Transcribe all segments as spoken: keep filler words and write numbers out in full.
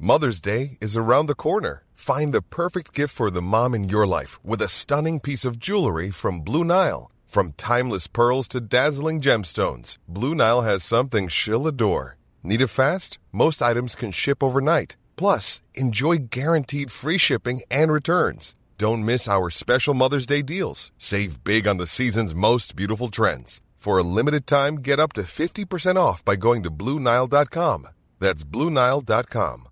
Mother's Day is around the corner. Find the perfect gift for the mom in your life with a stunning piece of jewelry from Blue Nile. From timeless pearls to dazzling gemstones, Blue Nile has something she'll adore. Need it fast? Most items can ship overnight. Plus, enjoy guaranteed free shipping and returns. Don't miss our special Mother's Day deals. Save big on the season's most beautiful trends. For a limited time, get up to fifty percent off by going to Blue Nile dot com. That's Blue Nile dot com.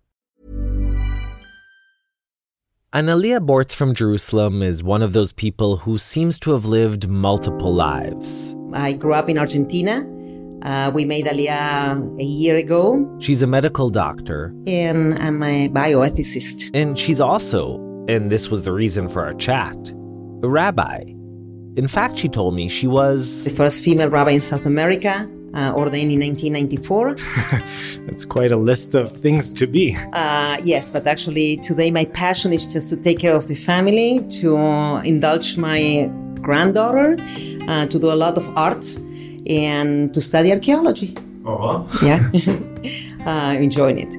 Analia Bortz from Jerusalem is one of those people who seems to have lived multiple lives. I grew up in Argentina. Uh, we made Aliyah a year ago. She's a medical doctor. And I'm a bioethicist. And she's also, and this was the reason for our chat, a rabbi. In fact, she told me she was... the first female rabbi in South America, uh, ordained in nineteen ninety-four. That's quite a list of things to be. Uh, yes, but actually today my passion is just to take care of the family, to indulge my granddaughter, uh, to do a lot of art, and to study archaeology. Uh-huh. Yeah, uh, enjoying it.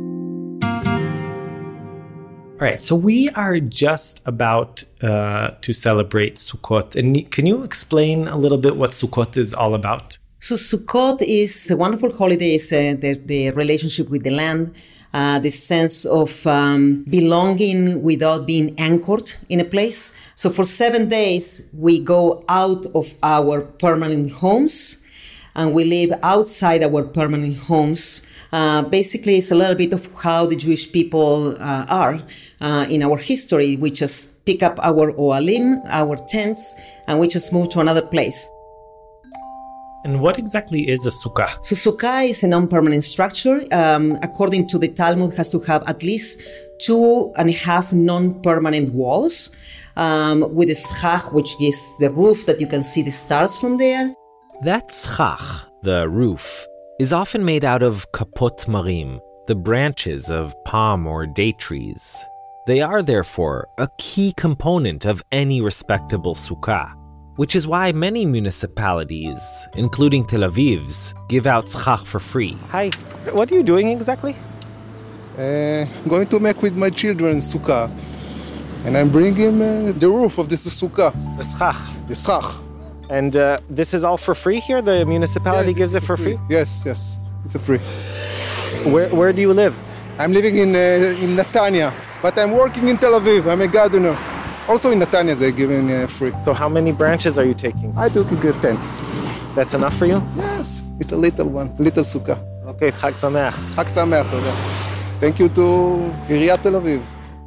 All right, so we are just about uh, to celebrate Sukkot. And can you explain a little bit what Sukkot is all about? So Sukkot is a wonderful holiday. It's uh, the, the relationship with the land, uh, the sense of um, belonging without being anchored in a place. So for seven days, we go out of our permanent homes and we live outside our permanent homes. Uh, basically, it's a little bit of how the Jewish people uh, are uh, in our history. We just pick up our oalim, our tents, and we just move to another place. And what exactly is a sukkah? So sukkah is a non-permanent structure. Um, according to the Talmud, has to have at least two and a half non-permanent walls um, with a schach, which is the roof that you can see the stars from there. That schach, the roof, is often made out of kapot marim, the branches of palm or date trees. They are, therefore, a key component of any respectable sukkah, which is why many municipalities, including Tel Aviv's, give out schach for free. Hi, what are you doing exactly? Uh, going to make with my children sukkah. And I'm bringing uh, the roof of this sukkah. The schach. The schach. And uh, this is all for free here? The municipality Yes, gives it for free. free? Yes, yes, it's a free. Where where do you live? I'm living in uh, in Netanya, but I'm working in Tel Aviv. I'm a gardener. Also in Netanya, they're giving uh, free. So how many branches are you taking? I took a good ten. That's enough for you? Yes, it's a little one, little sukkah. Okay, Chag Sameach. Chag Sameach, toda. Thank you to Iriyat Tel Aviv.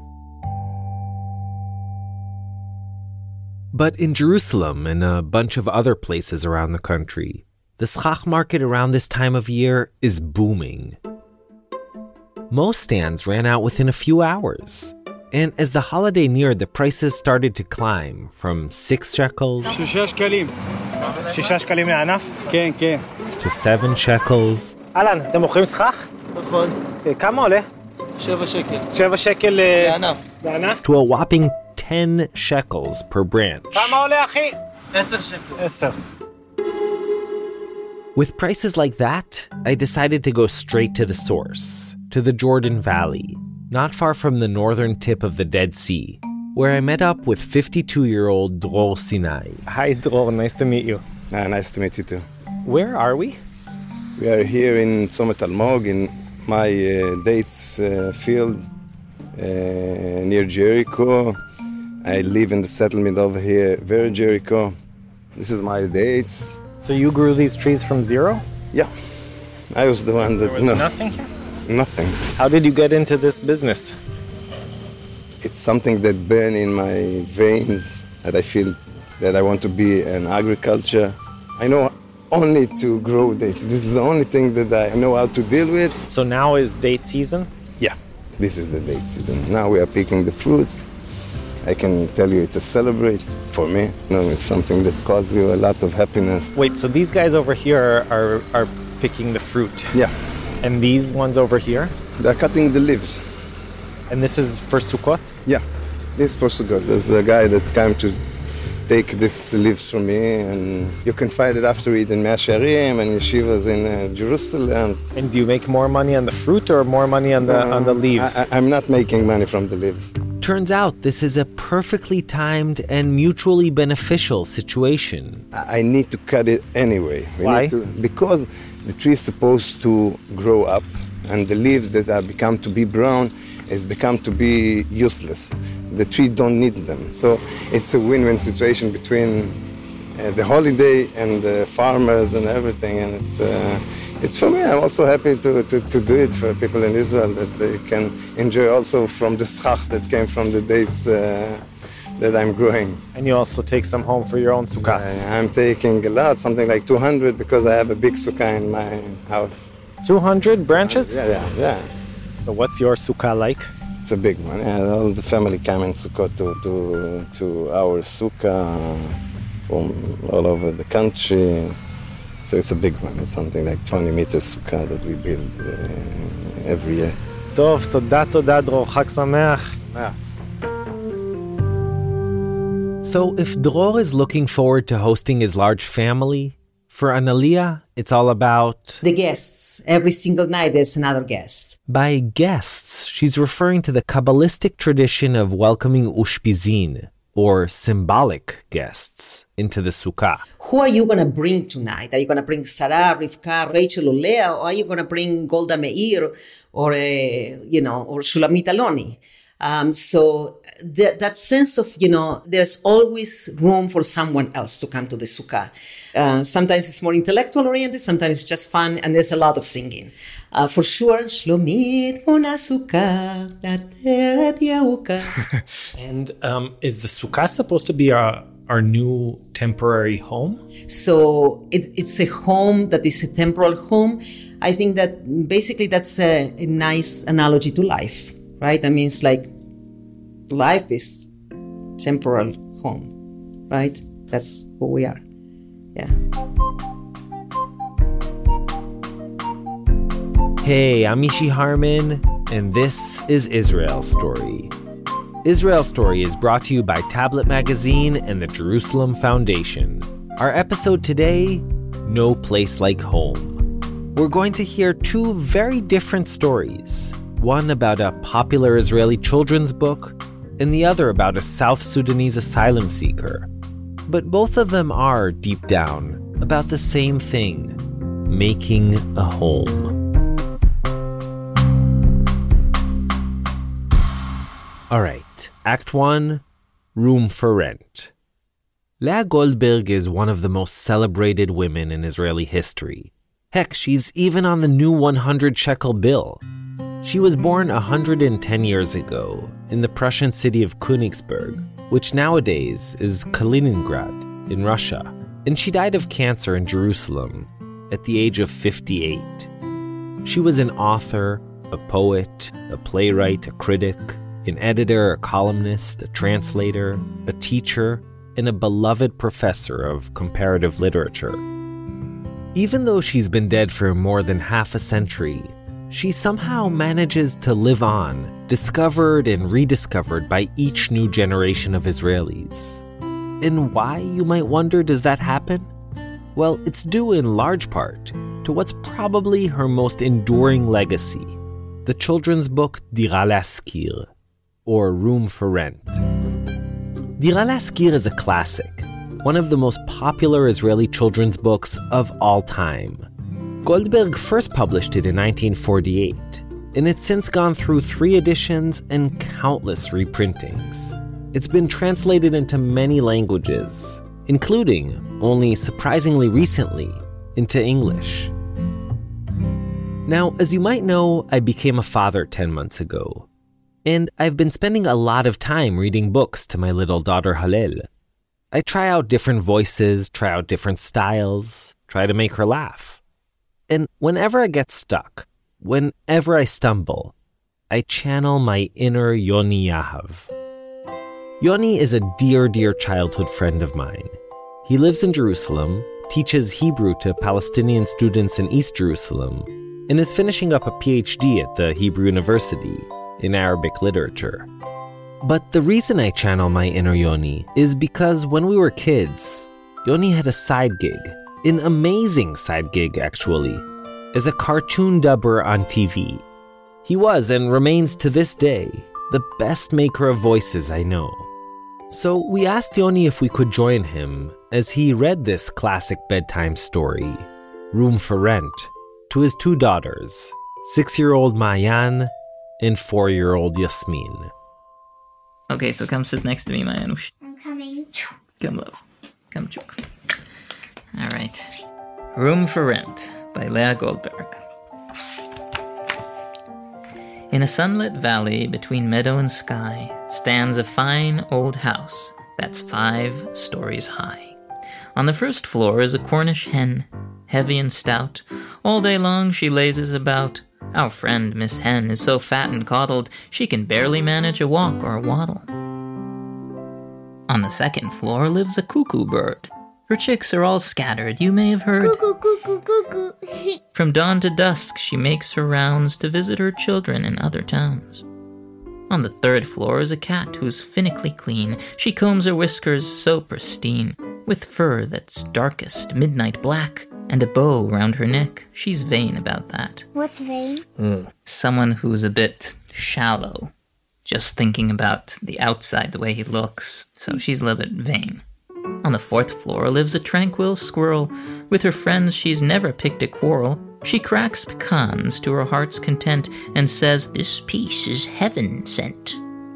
But in Jerusalem and a bunch of other places around the country, the schach market around this time of year is booming. Most stands ran out within a few hours. And as the holiday neared, the prices started to climb from six shekels שישה שקלים. שישה שקלים לענף? כן, כן. to seven shekels. אהלן, אתם מוכרים סכך? נכון. כמה עולה? שבע שקל. שבע שקל לענף. לענף? To a whopping ten shekels per branch. כמה עולה, אחי? עשר שקל. עשר. With prices like that, I decided to go straight to the source, to the Jordan Valley, not far from the northern tip of the Dead Sea, where I met up with fifty-two-year-old Dror Sinai. Hi, Dror. Nice to meet you. Ah, nice to meet you too. Where are we? We are here in Tzomet Almog, in my uh, dates uh, field uh, near Jericho. I live in the settlement over here, Ver Jericho. This is my dates. So you grew these trees from zero? Yeah, I was the one that... There was no, nothing here? Nothing. How did you get into this business? It's something that burns in my veins, that I feel that I want to be in agriculture. I know only to grow dates. This is the only thing that I know how to deal with. So now is date season? Yeah, this is the date season. Now we are picking the fruits. I can tell you it's a celebrate for me. No, it's something that causes you a lot of happiness. Wait, so these guys over here are are picking the fruit? Yeah. And these ones over here? They're cutting the leaves. And this is for Sukkot? Yeah, this is for Sukkot. There's a guy that came to take these leaves from me, and you can find it after it in Mea Shearim and yeshivas in uh, Jerusalem. And do you make more money on the fruit or more money on the, uh, on the leaves? I, I'm not making money from the leaves. Turns out this is a perfectly timed and mutually beneficial situation. I need to cut it anyway. We Why? Need to, because the tree is supposed to grow up, and the leaves that have become to be brown has become to be useless. The tree don't need them. So it's a win-win situation between uh, the holiday and the farmers and everything. And it's uh, it's for me. I'm also happy to, to, to do it for people in Israel, that they can enjoy also from the schach that came from the dates uh, that I'm growing. And you also take some home for your own sukkah. I, I'm taking a lot, something like two hundred, because I have a big sukkah in my house. two hundred branches? Yeah, yeah, yeah. So what's your sukkah like? It's a big one. Yeah, all the family come in Sukkot to, to, to our sukkah from all over the country. So it's a big one. It's something like twenty meters sukkah that we build uh, every year. טוב, תודה, תודה, דרור. חג שמח. So if Dror is looking forward to hosting his large family, for Analia, it's all about... The guests. Every single night there's another guest. By guests, she's referring to the Kabbalistic tradition of welcoming ushpizin, or symbolic guests, into the sukkah. Who are you going to bring tonight? Are you going to bring Sarah, Rivka, Rachel, or Leah? Or are you going to bring Golda Meir or, uh, you know, or Shulamit Aloni? Um, so th- that sense of, you know, there's always room for someone else to come to the sukkah. Uh, sometimes it's more intellectual oriented, sometimes it's just fun, and there's a lot of singing. Uh, for sure, Shlomit Mona Sukkah, Dateret Yauka. And um, is the sukkah supposed to be our, our new temporary home? So it, it's a home that is a temporal home. I think that basically that's a, a nice analogy to life. Right? I mean, it's like life is temporal home, right? That's who we are. Yeah. Hey, I'm Mishy Harman, and this is Israel Story. Israel Story is brought to you by Tablet Magazine and the Jerusalem Foundation. Our episode today, No Place Like Home. We're going to hear two very different stories. One about a popular Israeli children's book, and the other about a South Sudanese asylum seeker. But both of them are, deep down, about the same thing, making a home. All right, Act One, Room for Rent. Leah Goldberg is one of the most celebrated women in Israeli history. Heck, she's even on the new one hundred shekel bill. She was born one hundred ten years ago in the Prussian city of Königsberg, which nowadays is Kaliningrad in Russia, and she died of cancer in Jerusalem at the age of fifty-eight. She was an author, a poet, a playwright, a critic, an editor, a columnist, a translator, a teacher, and a beloved professor of comparative literature. Even though she's been dead for more than half a century, she somehow manages to live on, discovered and rediscovered by each new generation of Israelis. And why, you might wonder, does that happen? Well, it's due in large part to what's probably her most enduring legacy, the children's book Dira Laskir, or Room for Rent. Dira Laskir is a classic, one of the most popular Israeli children's books of all time. Goldberg first published it in nineteen forty-eight, and it's since gone through three editions and countless reprintings. It's been translated into many languages, including, only surprisingly recently, into English. Now, as you might know, I became a father ten months ago, and I've been spending a lot of time reading books to my little daughter Hallel. I try out different voices, try out different styles, try to make her laugh. And whenever I get stuck, whenever I stumble, I channel my inner Yoni Yahav. Yoni is a dear, dear childhood friend of mine. He lives in Jerusalem, teaches Hebrew to Palestinian students in East Jerusalem, and is finishing up a P H D at the Hebrew University in Arabic literature. But the reason I channel my inner Yoni is because when we were kids, Yoni had a side gig, an amazing side gig actually, as a cartoon dubber on T V. He was and remains to this day the best maker of voices I know. So we asked Yoni if we could join him as he read this classic bedtime story, Room for Rent, to his two daughters, six-year-old Maayan and four-year-old Yasmin. Okay, so come sit next to me, Maayanush. I'm coming. Come, love. Come, Chuk. All right. Room for Rent by Leah Goldberg. In a sunlit valley between meadow and sky stands a fine old house that's five stories high. On the first floor is a Cornish hen, heavy and stout. All day long she lazes about. Our friend Miss Hen is so fat and coddled she can barely manage a walk or a waddle. On the second floor lives a cuckoo bird. Her chicks are all scattered, you may have heard. Cuckoo, cuckoo, cuckoo. From dawn to dusk, she makes her rounds to visit her children in other towns. On the third floor is a cat who's finically clean. She combs her whiskers so pristine, with fur that's darkest midnight black, and a bow round her neck. She's vain about that. What's vain? Mm. Someone who's a bit shallow, just thinking about the outside, the way he looks, so she's a little bit vain. On the fourth floor lives a tranquil squirrel. With her friends she's never picked a quarrel. She cracks pecans to her heart's content and says, "This piece is heaven sent."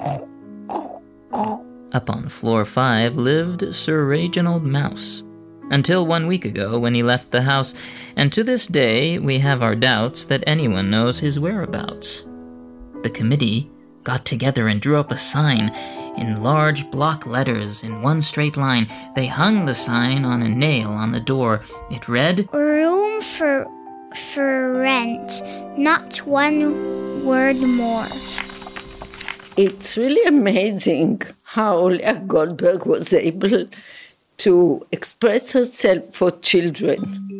Up on floor five lived Sir Reginald Mouse, until one week ago when he left the house, and to this day we have our doubts that anyone knows his whereabouts. The committee got together and drew up a sign. In large block letters in one straight line, they hung the sign on a nail on the door. It read, "Room for for rent, not one word more." It's really amazing how Leah Goldberg was able to express herself for children.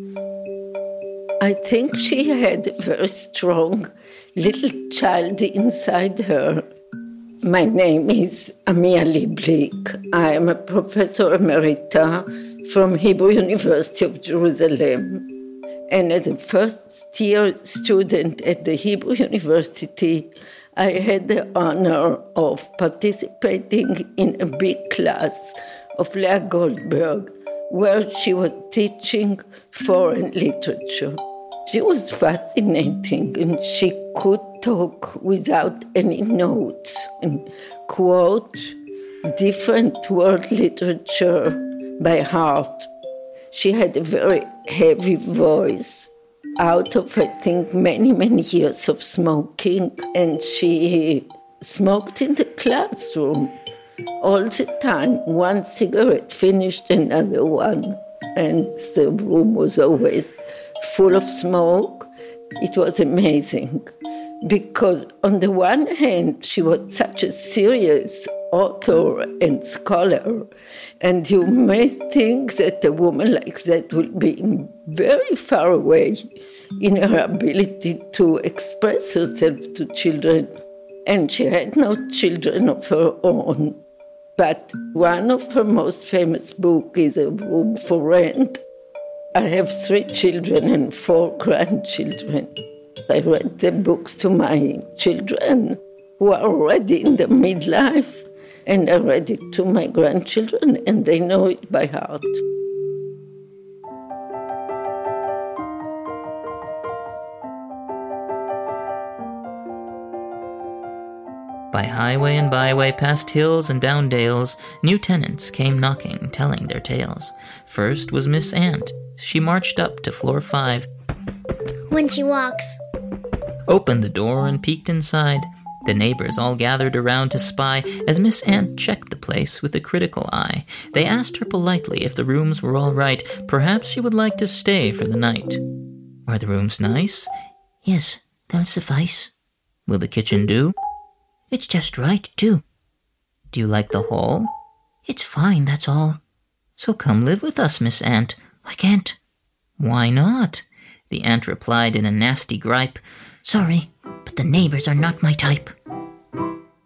I think she had a very strong little child inside her. My name is Amia Lieblich. I am a professor emerita from Hebrew University of Jerusalem. And as a first-year student at the Hebrew University, I had the honor of participating in a big class of Leah Goldberg, where she was teaching foreign literature. She was fascinating, and she could talk without any notes and quote different world literature by heart. She had a very heavy voice out of, I think, many, many years of smoking, and she smoked in the classroom all the time. One cigarette finished, another one, and the room was always full of smoke. It was amazing because on the one hand, she was such a serious author and scholar, and you may think that a woman like that will be very far away in her ability to express herself to children. And she had no children of her own. But one of her most famous books is A Room for Rent. I have three children and four grandchildren. I read the books to my children who are already in the midlife, and I read it to my grandchildren, and they know it by heart. By highway and byway, past hills and down dales, new tenants came knocking, telling their tales. First was Miss Ant. She marched up to floor five. When she walks. Opened the door and peeked inside. The neighbors all gathered around to spy as Miss Ant checked the place with a critical eye. They asked her politely if the rooms were all right. Perhaps she would like to stay for the night. Are the rooms nice? Yes, they'll suffice. Will the kitchen do? It's just right, too. Do you like the hall? It's fine, that's all. So come live with us, Miss Ant. I can't. Why not? The ant replied in a nasty gripe. Sorry, but the neighbors are not my type.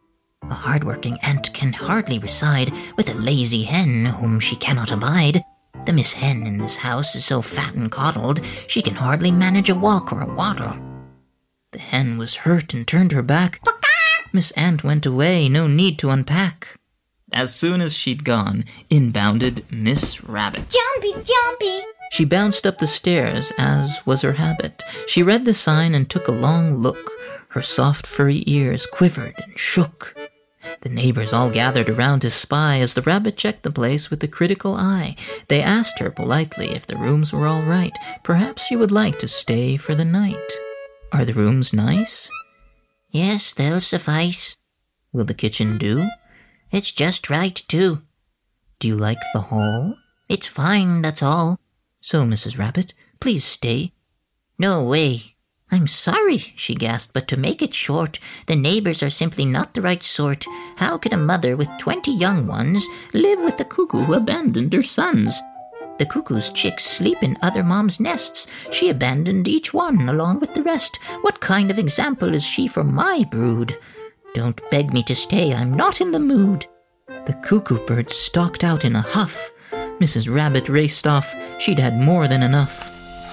A hard-working ant can hardly reside with a lazy hen whom she cannot abide. The Miss Hen in this house is so fat and coddled, she can hardly manage a walk or a waddle. The hen was hurt and turned her back. Miss Ant went away, no need to unpack. As soon as she'd gone, in bounded Miss Rabbit. Jumpy, jumpy. She bounced up the stairs, as was her habit. She read the sign and took a long look. Her soft furry ears quivered and shook. The neighbors all gathered around to spy as the rabbit checked the place with a critical eye. They asked her politely if the rooms were all right. Perhaps she would like to stay for the night. Are the rooms nice? Yes, they'll suffice. Will the kitchen do? It's just right, too. Do you like the hall? It's fine, that's all. So, Missus Rabbit, please stay. No way. I'm sorry, she gasped, but to make it short, the neighbors are simply not the right sort. How could a mother with twenty young ones live with the cuckoo who abandoned her sons? The cuckoo's chicks sleep in other moms' nests. She abandoned each one along with the rest. What kind of example is she for my brood? Don't beg me to stay, I'm not in the mood. The cuckoo bird stalked out in a huff. Missus Rabbit raced off. She'd had more than enough.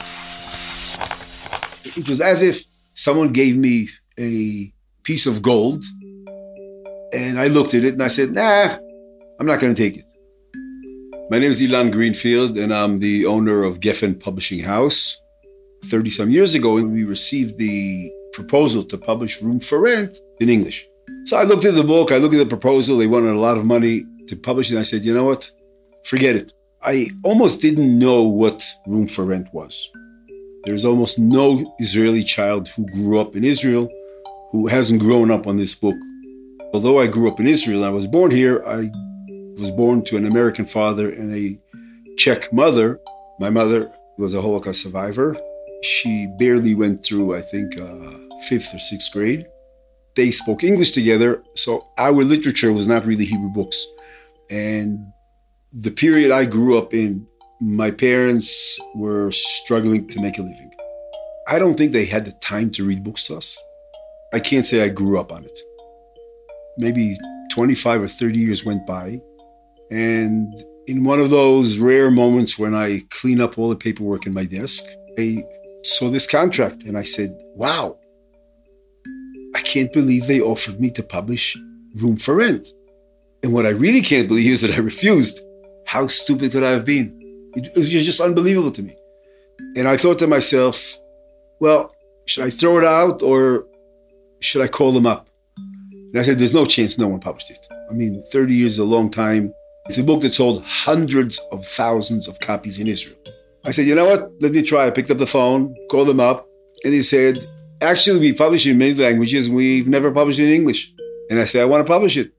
It was as if someone gave me a piece of gold, and I looked at it and I said, nah, I'm not going to take it. My name is Ilan Greenfield, and I'm the owner of Geffen Publishing House. thirty-some years ago, we received the proposal to publish Room for Rent in English. So I looked at the book, I looked at the proposal, they wanted a lot of money to publish it, and I said, you know what, forget it. I almost didn't know what Room for Rent was. There's almost no Israeli child who grew up in Israel who hasn't grown up on this book. Although I grew up in Israel and I was born here, I was born to an American father and a Czech mother. My mother was a Holocaust survivor. She barely went through, I think, uh, fifth or sixth grade. They spoke English together, so our literature was not really Hebrew books. And the period I grew up in, my parents were struggling to make a living. I don't think they had the time to read books to us. I can't say I grew up on it. Maybe twenty-five or thirty years went by, and in one of those rare moments when I clean up all the paperwork in my desk, I saw this contract and I said, wow, I can't believe they offered me to publish Room for Rent. And what I really can't believe is that I refused. How stupid could I have been? It, it was just unbelievable to me. And I thought to myself, well, should I throw it out or should I call them up? And I said, there's no chance no one published it. I mean, thirty years is a long time. It's a book that sold hundreds of thousands of copies in Israel. I said, you know what? Let me try. I picked up the phone, called them up, and they said, actually, we publish in many languages. We've never published it in English. And I said, I want to publish it.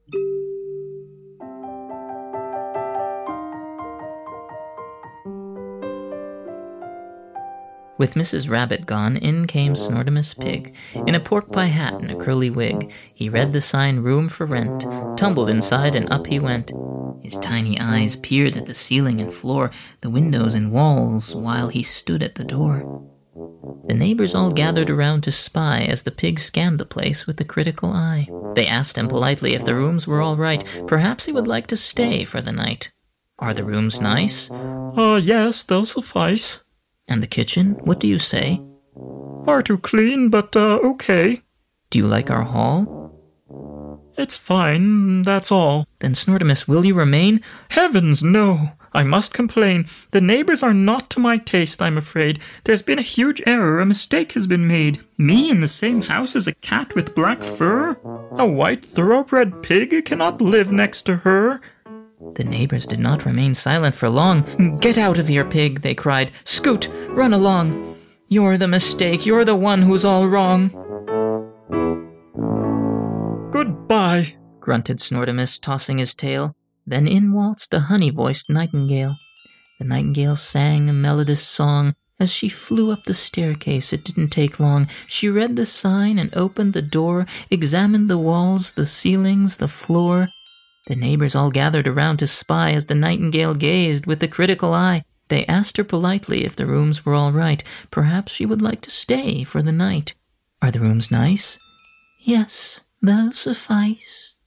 With Missus Rabbit gone, in came Snortimus Pig, in a pork pie hat and a curly wig. He read the sign Room for Rent, tumbled inside and up he went. His tiny eyes peered at the ceiling and floor, the windows and walls, while he stood at the door. The neighbors all gathered around to spy as the pig scanned the place with a critical eye. They asked him politely if the rooms were all right. Perhaps he would like to stay for the night. Are the rooms nice? Uh, yes, they'll suffice. And the kitchen? What do you say? Far too clean, but, uh, okay. Do you like our hall? It's fine, that's all. Then, Snortimus, will you remain? Heavens, no! I must complain. The neighbors are not to my taste, I'm afraid. There's been a huge error, a mistake has been made. Me in the same house as a cat with black fur? A white thoroughbred pig cannot live next to her. The neighbors did not remain silent for long. Get out of here, pig, they cried. Scoot, run along. You're the mistake, you're the one who's all wrong. Goodbye, grunted Snortimus, tossing his tail. Then in waltzed a honey-voiced nightingale. The nightingale sang a melodious song. As she flew up the staircase, it didn't take long. She read the sign and opened the door, examined the walls, the ceilings, the floor. The neighbors all gathered around to spy as the nightingale gazed with a critical eye. They asked her politely if the rooms were all right. Perhaps she would like to stay for the night. Are the rooms nice? Yes, they'll suffice.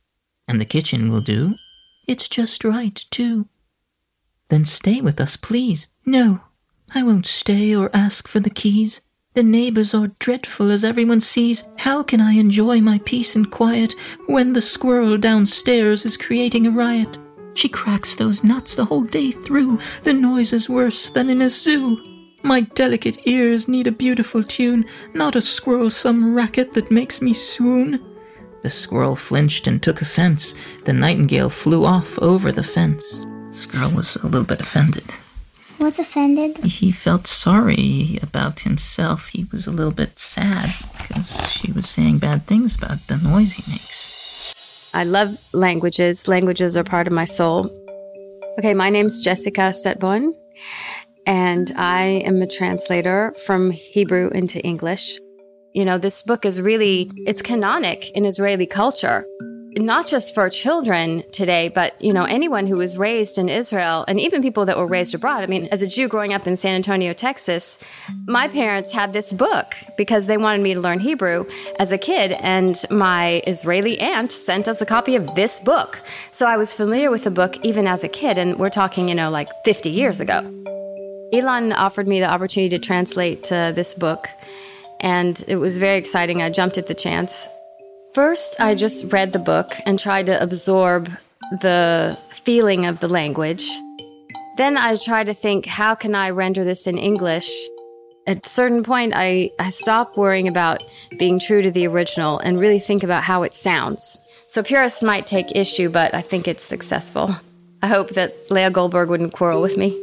And the kitchen will do. It's just right, too. Then stay with us, please. No, I won't stay or ask for the keys. The neighbors are dreadful, as everyone sees. How can I enjoy my peace and quiet when the squirrel downstairs is creating a riot? She cracks those nuts the whole day through. The noise is worse than in a zoo. My delicate ears need a beautiful tune, not a squirrel-some racket that makes me swoon. The squirrel flinched and took offense. The nightingale flew off over the fence. The squirrel was a little bit offended. What's offended? He felt sorry about himself. He was a little bit sad because she was saying bad things about the noise he makes. I love languages. Languages are part of my soul. Okay, my name's Jessica Setbon, and I am a translator from Hebrew into English. You know, this book is really, it's canonic in Israeli culture. Not just for children today, but, you know, anyone who was raised in Israel, and even people that were raised abroad. I mean, as a Jew growing up in San Antonio, Texas, my parents had this book because they wanted me to learn Hebrew as a kid, and my Israeli aunt sent us a copy of this book. So I was familiar with the book even as a kid, and we're talking, you know, like fifty years ago. Ilan offered me the opportunity to translate uh, this book, and it was very exciting. I jumped at the chance. First, I just read the book and tried to absorb the feeling of the language. Then I tried to think, how can I render this in English? At a certain point, I, I stopped worrying about being true to the original and really think about how it sounds. So purists might take issue, but I think it's successful. I hope that Leah Goldberg wouldn't quarrel with me.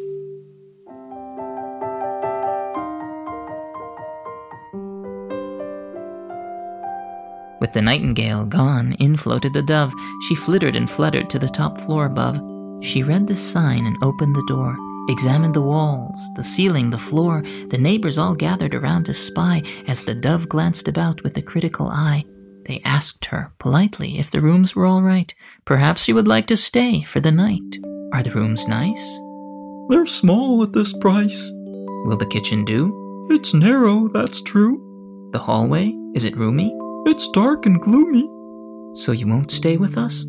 With the nightingale gone, in floated the dove. She flittered and fluttered to the top floor above. She read the sign and opened the door, examined the walls, the ceiling, the floor. The neighbors all gathered around to spy as the dove glanced about with a critical eye. They asked her, politely, if the rooms were all right. Perhaps she would like to stay for the night. Are the rooms nice? They're small at this price. Will the kitchen do? It's narrow, that's true. The hallway, is it roomy? It's dark and gloomy. So you won't stay with us?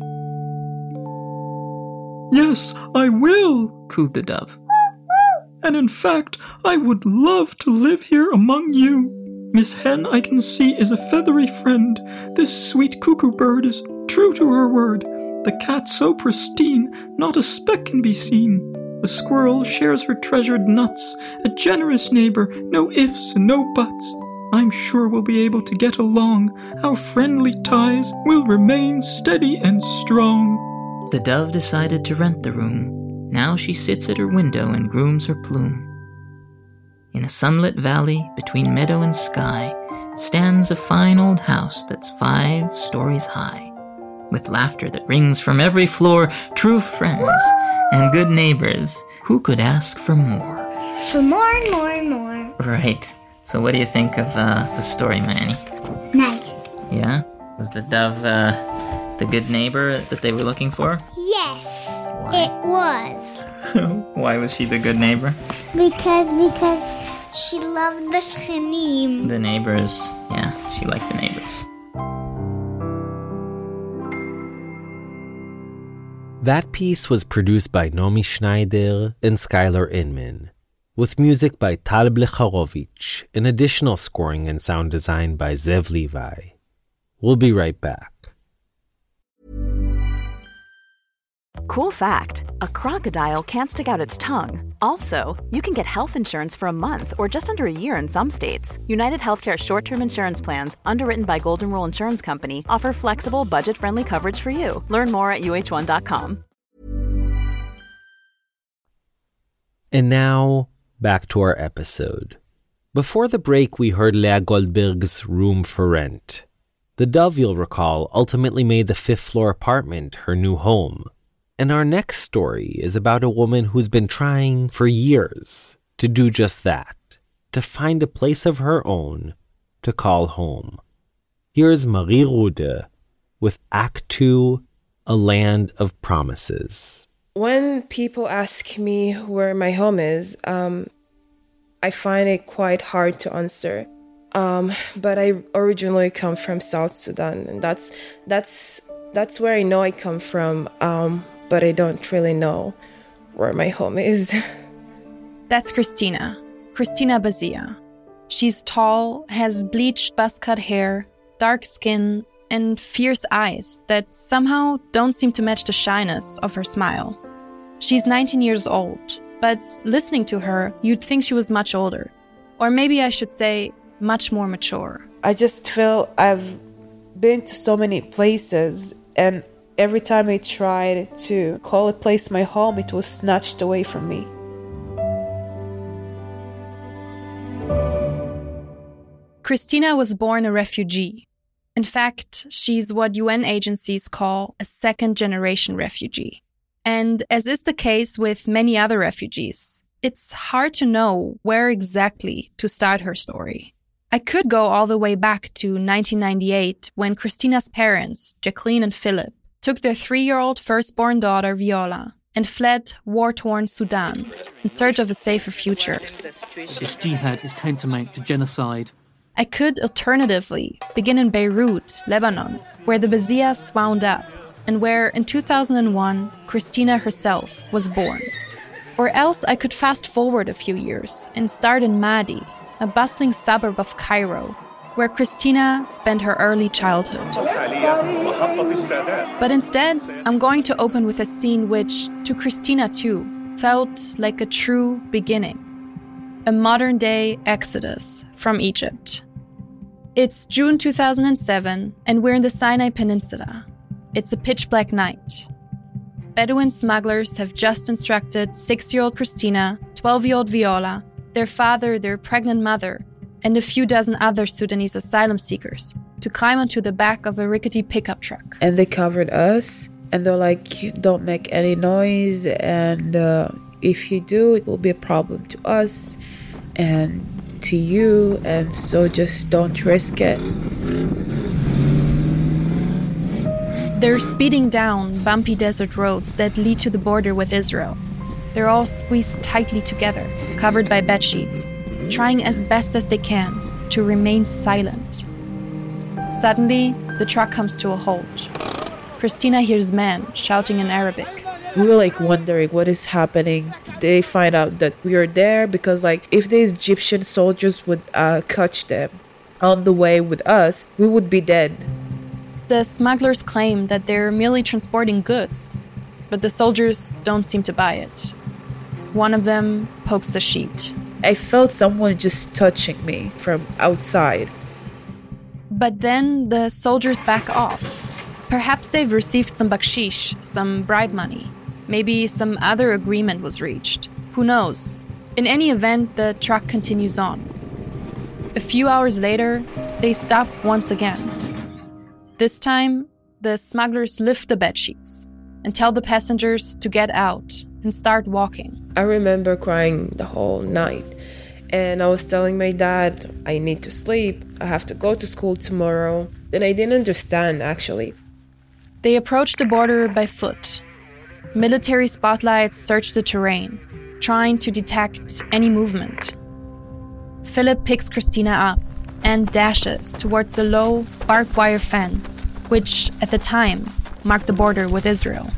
Yes, I will, cooed the dove. And in fact, I would love to live here among you. Miss Hen, I can see, is a feathery friend. This sweet cuckoo bird is true to her word. The cat so pristine, not a speck can be seen. The squirrel shares her treasured nuts, a generous neighbor, no ifs and no buts. I'm sure we'll be able to get along. Our friendly ties will remain steady and strong. The dove decided to rent the room. Now she sits at her window and grooms her plume. In a sunlit valley between meadow and sky stands a fine old house that's five stories high. With laughter that rings from every floor, true friends and good neighbors. Who could ask for more? For more and more and more. Right. So what do you think of uh, the story, Manny? Nice. Yeah? Was the dove uh, the good neighbor that they were looking for? Yes, Why? it was. Why was she the good neighbor? Because, because she loved the shchenim. The neighbors, yeah, she liked the neighbors. That piece was produced by Nomi Schneider and Skylar Inman, with music by Tal Blecharovich and additional scoring and sound design by Zev Levi. We'll be right back. Cool fact, a crocodile can't stick out its tongue. Also, you can get health insurance for a month or just under a year in some states. United Healthcare short-term insurance plans, underwritten by Golden Rule Insurance Company, offer flexible, budget-friendly coverage for you. Learn more at U H one dot com. And now, back to our episode. Before the break, we heard Leah Goldberg's Room for Rent. The dove, you'll recall, ultimately made the fifth-floor apartment her new home. And our next story is about a woman who's been trying for years to do just that, to find a place of her own to call home. Here's Marie Rude with Act Two, A Land of Promises. When people ask me where my home is, um, I find it quite hard to answer. Um, but I originally come from South Sudan, and that's that's That's where I know I come from, um, but I don't really know where my home is. That's Christina, Christina Bazia. She's tall, has bleached buzz-cut hair, dark skin, and fierce eyes that somehow don't seem to match the shyness of her smile. She's nineteen years old, but listening to her, you'd think she was much older. Or maybe I should say, much more mature. I just feel I've been to so many places, and every time I tried to call a place my home, it was snatched away from me. Christina was born a refugee. In fact, she's what U N agencies call a second-generation refugee. And as is the case with many other refugees, it's hard to know where exactly to start her story. I could go all the way back to nineteen ninety-eight when Christina's parents, Jacqueline and Philip, took their three-year-old firstborn daughter, Viola, and fled war-torn Sudan in search of a safer future. It's jihad, it's tantamount to genocide. I could alternatively begin in Beirut, Lebanon, where the Bazias wound up, and where, in two thousand one, Christina herself was born. Or else I could fast forward a few years and start in Madi, a bustling suburb of Cairo, where Christina spent her early childhood. But instead, I'm going to open with a scene which, to Christina too, felt like a true beginning. A modern-day exodus from Egypt. It's June two thousand seven, and we're in the Sinai Peninsula. It's a pitch-black night. Bedouin smugglers have just instructed six-year-old Christina, twelve-year-old Viola, their father, their pregnant mother, and a few dozen other Sudanese asylum seekers to climb onto the back of a rickety pickup truck. And they covered us, and they're like, don't make any noise, and uh, if you do, it will be a problem to us and to you, and so just don't risk it. They're speeding down bumpy desert roads that lead to the border with Israel. They're all squeezed tightly together, covered by bedsheets, trying as best as they can to remain silent. Suddenly, the truck comes to a halt. Christina hears men shouting in Arabic. We were like wondering what is happening. They find out that we are there because like if the Egyptian soldiers would uh, catch them on the way with us, we would be dead. The smugglers claim that they're merely transporting goods, but the soldiers don't seem to buy it. One of them pokes the sheet. I felt someone just touching me from outside. But then the soldiers back off. Perhaps they've received some bakshish, some bribe money. Maybe some other agreement was reached. Who knows? In any event, the truck continues on. A few hours later, they stop once again. This time, the smugglers lift the bedsheets and tell the passengers to get out and start walking. I remember crying the whole night. And I was telling my dad, I need to sleep. I have to go to school tomorrow. And I didn't understand, actually. They approach the border by foot. Military spotlights search the terrain, trying to detect any movement. Philip picks Christina up and dashes towards the low, barbed wire fence, which, at the time, marked the border with Israel.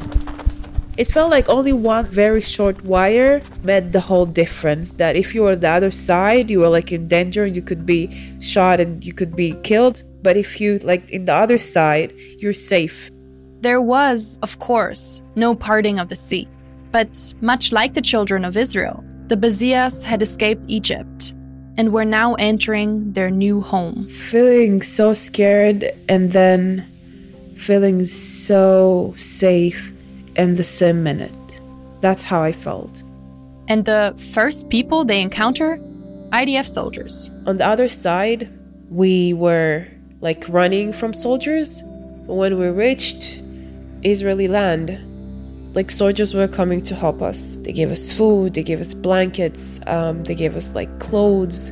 It felt like only one very short wire made the whole difference. That if you were on the other side, you were like in danger, you could be shot and you could be killed. But if you, like in the other side, you're safe. There was, of course, no parting of the sea. But much like the children of Israel, the Bazias had escaped Egypt and were now entering their new home. Feeling so scared and then feeling so safe in the same minute. That's how I felt. And the first people they encounter? I D F soldiers. On the other side, we were like running from soldiers. When we reached Israeli land, like soldiers were coming to help us. They gave us food, they gave us blankets, um, they gave us like clothes.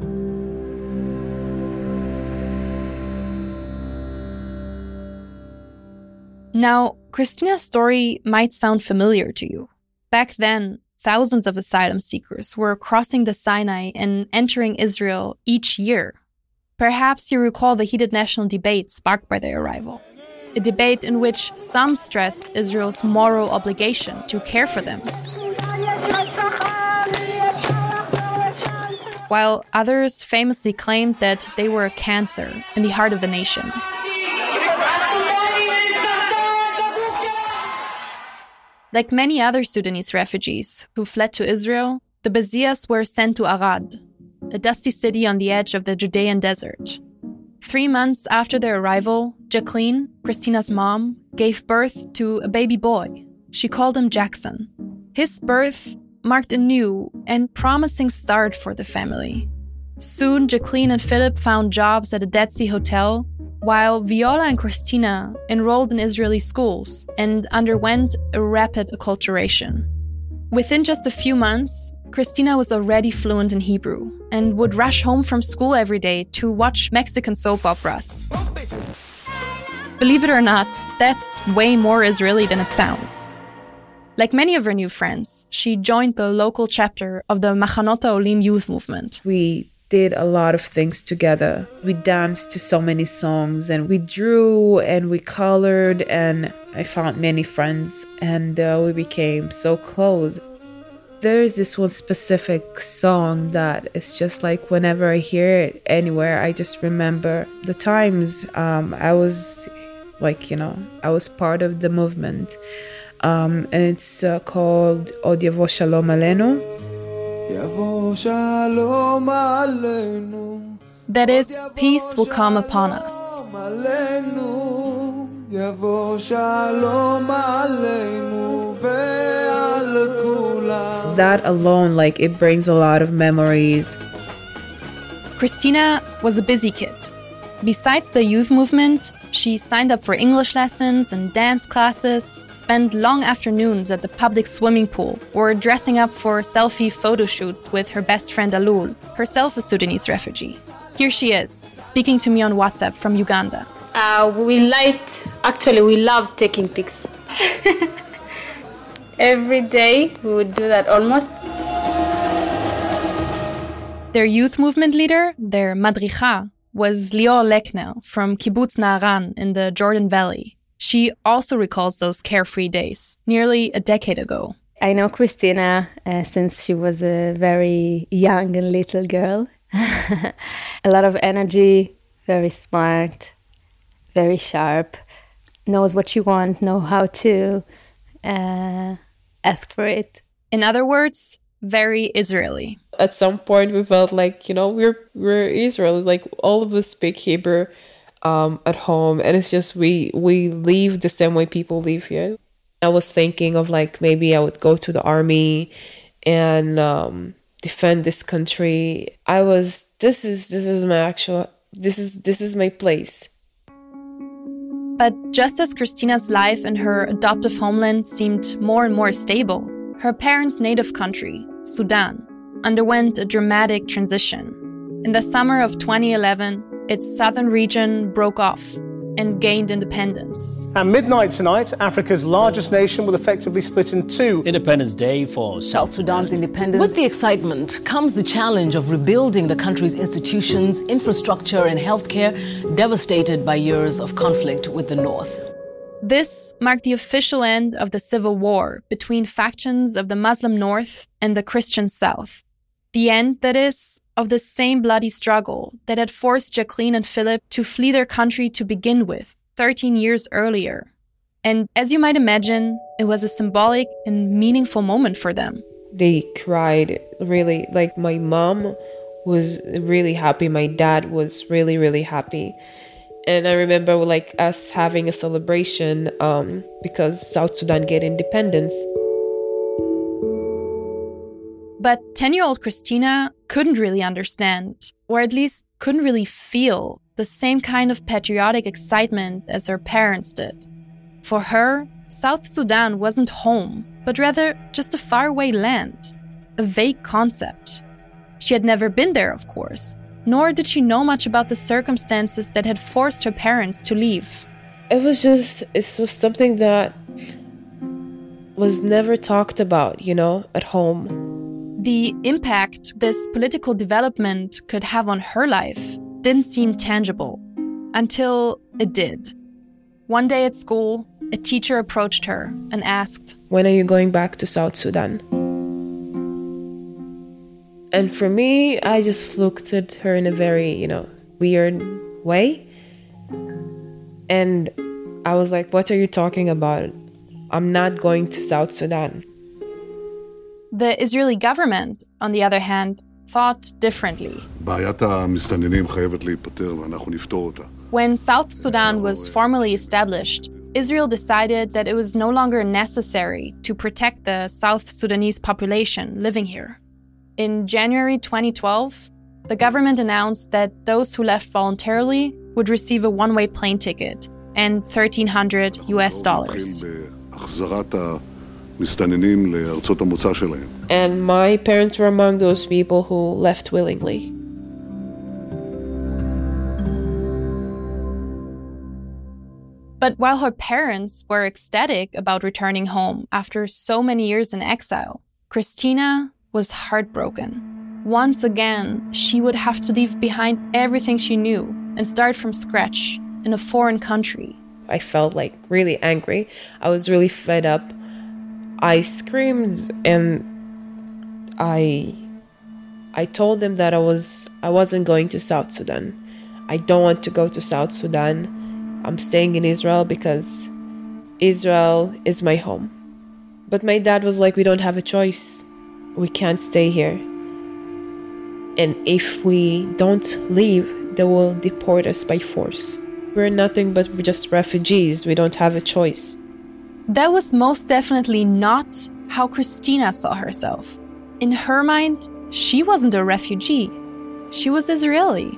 Now, Christina's story might sound familiar to you. Back then, thousands of asylum seekers were crossing the Sinai and entering Israel each year. Perhaps you recall the heated national debate sparked by their arrival. a debate in which some stressed Israel's moral obligation to care for them, while others famously claimed that they were a cancer in the heart of the nation. Like many other Sudanese refugees who fled to Israel, the Bazias were sent to Arad, a dusty city on the edge of the Judean desert. Three months after their arrival, Jacqueline, Christina's mom, gave birth to a baby boy. She called him Jackson. His birth marked a new and promising start for the family. Soon, Jacqueline and Philip found jobs at a Dead Sea hotel, while Viola and Christina enrolled in Israeli schools and underwent a rapid acculturation. Within just a few months, Christina was already fluent in Hebrew and would rush home from school every day to watch Mexican soap operas. Believe it or not, that's way more Israeli than it sounds. Like many of her new friends, she joined the local chapter of the Machanot HaOlim youth movement. We did a lot of things together. We danced to so many songs, and we drew and we colored, and I found many friends, and uh, we became so close. There is this one specific song that is just like whenever I hear it anywhere, I just remember the times um, I was like, you know, I was part of the movement. Um, and it's uh, called Od Yavo Shalom Aleinu. That is, peace will come upon us. That alone, like, it brings a lot of memories. Christina was a busy kid. Besides the youth movement, she signed up for English lessons and dance classes, spent long afternoons at the public swimming pool, or dressing up for selfie photo shoots with her best friend Alul, herself a Sudanese refugee. Here she is, speaking to me on WhatsApp from Uganda. Uh, we liked, actually we loved taking pics. Every day we would do that almost. Their youth movement leader, their madricha, was Lior Lekner from Kibbutz Na'aran in the Jordan Valley. She also recalls those carefree days, nearly a decade ago. I know Christina uh, since she was a very young and little girl. A lot of energy, very smart, very sharp, knows what you want, know how to uh, ask for it. In other words, very Israeli. At some point we felt like, you know, we're we're Israeli, like all of us speak Hebrew um, at home, and it's just we we live the same way people live here. I was thinking of like maybe I would go to the army and um, defend this country. I was this is this is my actual this is this is my place. But just as Christina's life in her adoptive homeland seemed more and more stable, her parents' native country, Sudan, underwent a dramatic transition. In the summer of twenty eleven, its southern region broke off and gained independence. At midnight tonight, Africa's largest nation will effectively split in two. Independence Day for South Sudan's independence. With the excitement comes the challenge of rebuilding the country's institutions, infrastructure, and healthcare devastated by years of conflict with the North. This marked the official end of the civil war between factions of the Muslim North and the Christian South. The end, that is, of the same bloody struggle that had forced Jacqueline and Philip to flee their country to begin with, thirteen years earlier. And as you might imagine, it was a symbolic and meaningful moment for them. They cried, really. Like, my mom was really happy. My dad was really, really happy. And I remember like us having a celebration um, because South Sudan get independence. But ten-year-old Christina couldn't really understand, or at least couldn't really feel, the same kind of patriotic excitement as her parents did. For her, South Sudan wasn't home, but rather just a faraway land, a vague concept. She had never been there, of course, nor did she know much about the circumstances that had forced her parents to leave. It was just, it was something that was never talked about, you know, at home. The impact this political development could have on her life didn't seem tangible, until it did. One day at school, a teacher approached her and asked, "When are you going back to South Sudan?" And for me, I just looked at her in a very, you know, weird way. And I was like, "What are you talking about? I'm not going to South Sudan." The Israeli government, on the other hand, thought differently. בעיית המסתננים חייבת להיפטר ואנחנו נפתור אותה. When South Sudan was formally established, Israel decided that it was no longer necessary to protect the South Sudanese population living here. In January twenty twelve, the government announced that those who left voluntarily would receive a one-way plane ticket and thirteen hundred U S dollars. And my parents were among those people who left willingly. But while her parents were ecstatic about returning home after so many years in exile, Christina was heartbroken. Once again, she would have to leave behind everything she knew and start from scratch in a foreign country. I felt like really angry. I was really fed up. I screamed and I I told them that I was I wasn't going to South Sudan. I don't want to go to South Sudan. I'm staying in Israel because Israel is my home. But my dad was like, "We don't have a choice. We can't stay here. And if we don't leave, they will deport us by force. We're nothing but just refugees. We don't have a choice." That was most definitely not how Christina saw herself. In her mind, she wasn't a refugee. She was Israeli.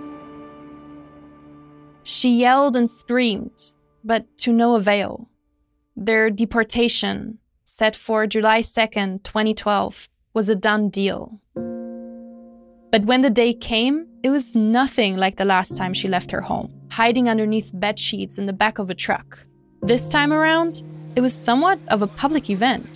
She yelled and screamed, but to no avail. Their deportation, set for July second, twenty twelve, was a done deal. But when the day came, it was nothing like the last time she left her home, hiding underneath bed sheets in the back of a truck. This time around, it was somewhat of a public event.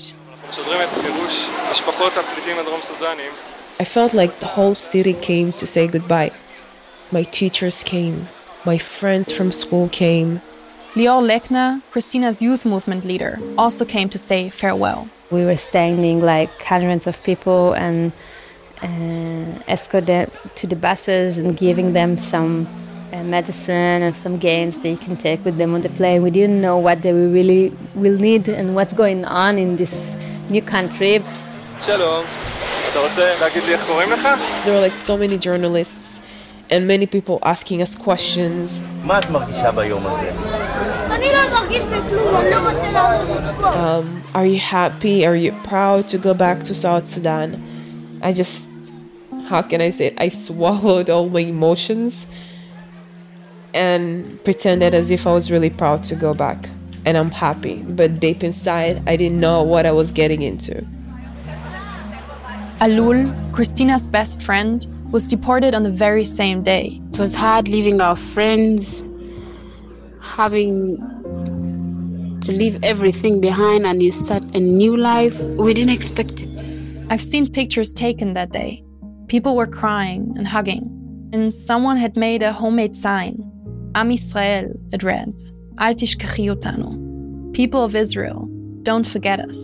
I felt like the whole city came to say goodbye. My teachers came. My friends from school came. Lior Lekna, Christina's youth movement leader, also came to say farewell. We were standing like hundreds of people and uh, escort them to the buses and giving them some uh, medicine and some games that you can take with them on the plane. We didn't know what they really will need and what's going on in this new country. Shalom. אתה רוצה להגיד לי איך קוראים לך? There were like so many journalists and many people asking us questions. מה את מרגישה ביום הזה? אני לא מרגיש בכלום, אני לא רוצה לעבוד. Um, are you happy? Are you proud to go back to South Sudan? I just, how can I say it? I swallowed all my emotions and pretended as if I was really proud to go back. And I'm happy. But deep inside, I didn't know what I was getting into. Alul, Christina's best friend, was deported on the very same day. It was hard leaving our friends, having to leave everything behind and you start a new life. We didn't expect it. I've seen pictures taken that day. People were crying and hugging, and someone had made a homemade sign. Am Yisrael, it read. Al tishkachi otanu. People of Israel, don't forget us.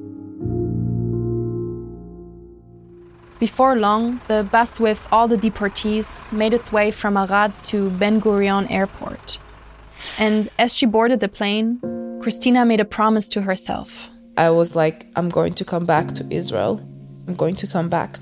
Before long, the bus with all the deportees made its way from Arad to Ben Gurion Airport. And as she boarded the plane, Christina made a promise to herself. I was like, I'm going to come back to Israel. I'm going to come back.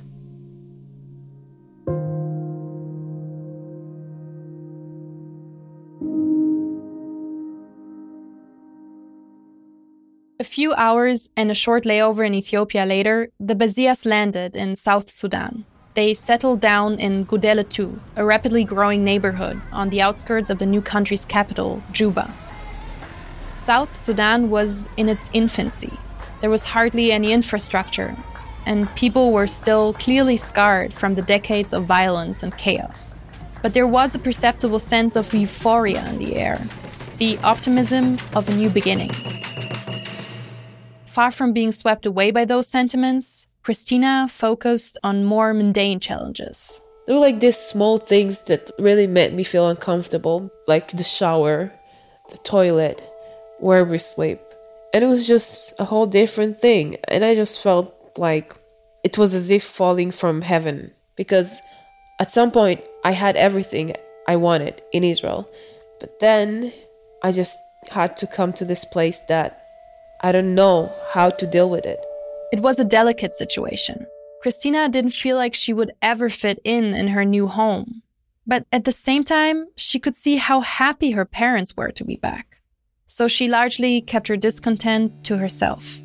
A few hours and a short layover in Ethiopia later, the Bazias landed in South Sudan. They settled down in Gudela two, a rapidly growing neighborhood on the outskirts of the new country's capital, Juba. South Sudan was in its infancy. There was hardly any infrastructure, and people were still clearly scarred from the decades of violence and chaos. But there was a perceptible sense of euphoria in the air, the optimism of a new beginning. Far from being swept away by those sentiments, Christina focused on more mundane challenges. There were like these small things that really made me feel uncomfortable, like the shower, the toilet, where we sleep. And it was just a whole different thing. And I just felt like it was as if falling from heaven. Because at some point, I had everything I wanted in Israel. But then I just had to come to this place that I don't know how to deal with it. It was a delicate situation. Christina didn't feel like she would ever fit in in her new home. But at the same time, she could see how happy her parents were to be back. So she largely kept her discontent to herself.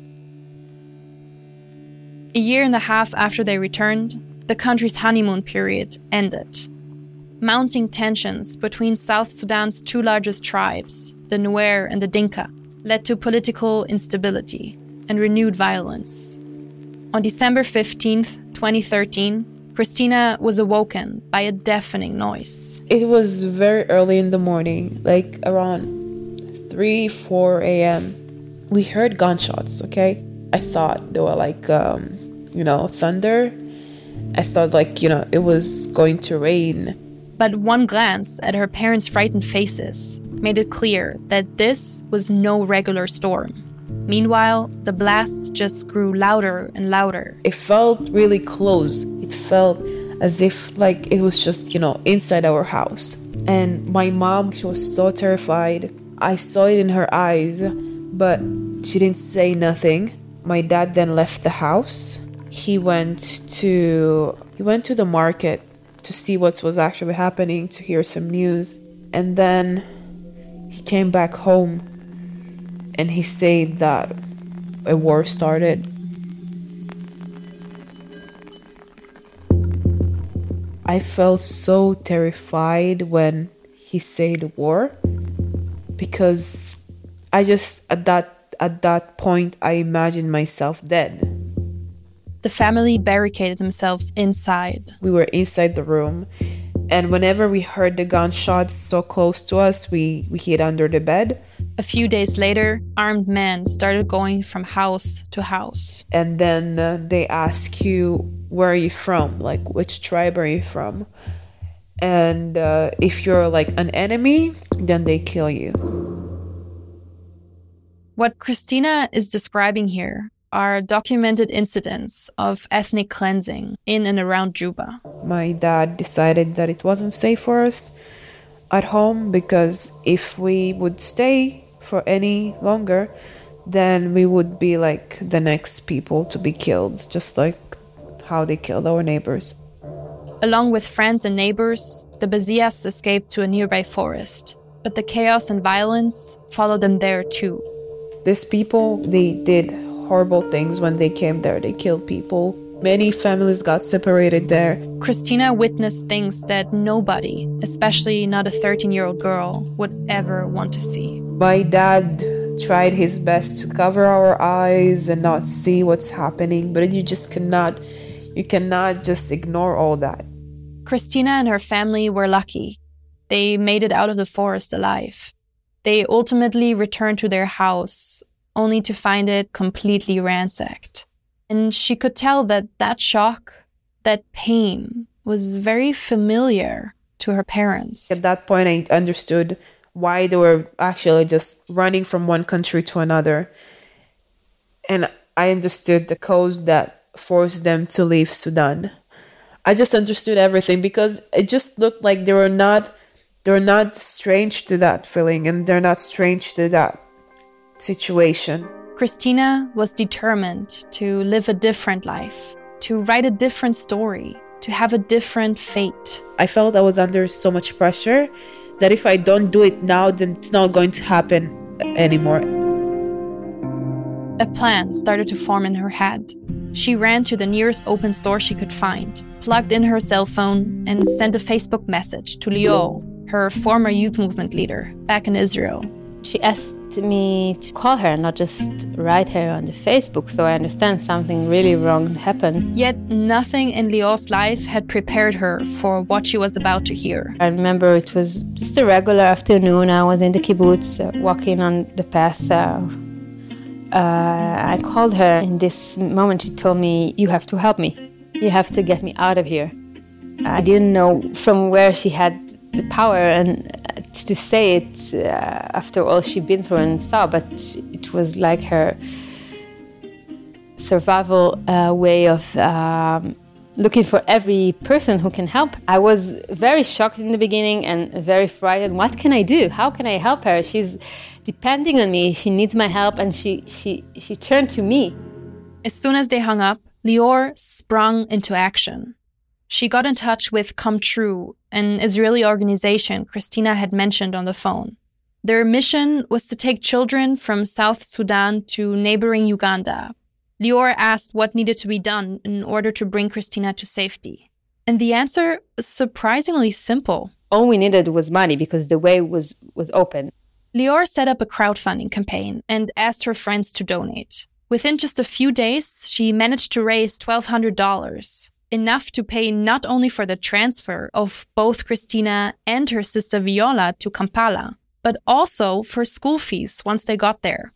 A year and a half after they returned, the country's honeymoon period ended. Mounting tensions between South Sudan's two largest tribes, the Nuer and the Dinka, led to political instability and renewed violence. On December fifteenth, twenty thirteen, Christina was awoken by a deafening noise. It was very early in the morning, like around three, four a.m. We heard gunshots, okay? I thought they were like, um, you know, thunder. I thought like, you know, it was going to rain. But one glance at her parents' frightened faces made it clear that this was no regular storm. Meanwhile, the blasts just grew louder and louder. It felt really close. It felt as if like it was just, you know, inside our house. And my mom, she was so terrified. I saw it in her eyes, but she didn't say nothing. My dad then left the house. He went to he went to the market to see what was actually happening, to hear some news. And then he came back home and he said that a war started. I felt so terrified when he said war, because I just, at that, at that point, I imagined myself dead. The family barricaded themselves inside. We were inside the room, and whenever we heard the gunshots so close to us, we, we hid under the bed. A few days later, armed men started going from house to house. And then uh, they ask you, where are you from? Like, which tribe are you from? And uh, if you're like an enemy, then they kill you. What Christina is describing here are documented incidents of ethnic cleansing in and around Juba. My dad decided that it wasn't safe for us at home, because if we would stay for any longer, then we would be like the next people to be killed, just like how they killed our neighbors. Along with friends and neighbors, the Bazias escaped to a nearby forest, but the chaos and violence followed them there too. These people, they did horrible things when they came there. They killed people. Many families got separated there. Christina witnessed things that nobody, especially not a thirteen-year-old girl, would ever want to see. My dad tried his best to cover our eyes and not see what's happening, but you just cannot, you cannot just ignore all that. Christina and her family were lucky. They made it out of the forest alive. They ultimately returned to their house, only to find it completely ransacked. And she could tell that that shock, that pain, was very familiar to her parents. At that point, I understood why they were actually just running from one country to another. And I understood the cause that forced them to leave Sudan. I just understood everything, because it just looked like they were not, they were not strange to that feeling, and they're not strange to that situation. Christina was determined to live a different life, to write a different story, to have a different fate. I felt I was under so much pressure that if I don't do it now, then it's not going to happen anymore. A plan started to form in her head. She ran to the nearest open store she could find, plugged in her cell phone, and sent a Facebook message to Lior, her former youth movement leader, back in Israel. She asked me to call her, not just write her on the Facebook, so I understand something really wrong happened. Yet nothing in Lior's life had prepared her for what she was about to hear. I remember it was just a regular afternoon. I was in the kibbutz, uh, walking on the path. Uh, uh, I called her. In this moment, she told me, "You have to help me. You have to get me out of here." I didn't know from where she had the power and to say it uh, after all she'd been through and saw, but it was like her survival uh, way of um, looking for every person who can help. I was very shocked in the beginning and very frightened. What can I do? How can I help her? She's depending on me. She needs my help, and she she she turned to me. As soon as they hung up, Lior sprung into action. She got in touch with Come True, an Israeli organization Christina had mentioned on the phone. Their mission was to take children from South Sudan to neighboring Uganda. Lior asked what needed to be done in order to bring Christina to safety. And the answer was surprisingly simple. All we needed was money because the way was, was open. Lior set up a crowdfunding campaign and asked her friends to donate. Within just a few days, she managed to raise twelve hundred dollars, enough to pay not only for the transfer of both Christina and her sister Viola to Kampala, but also for school fees once they got there.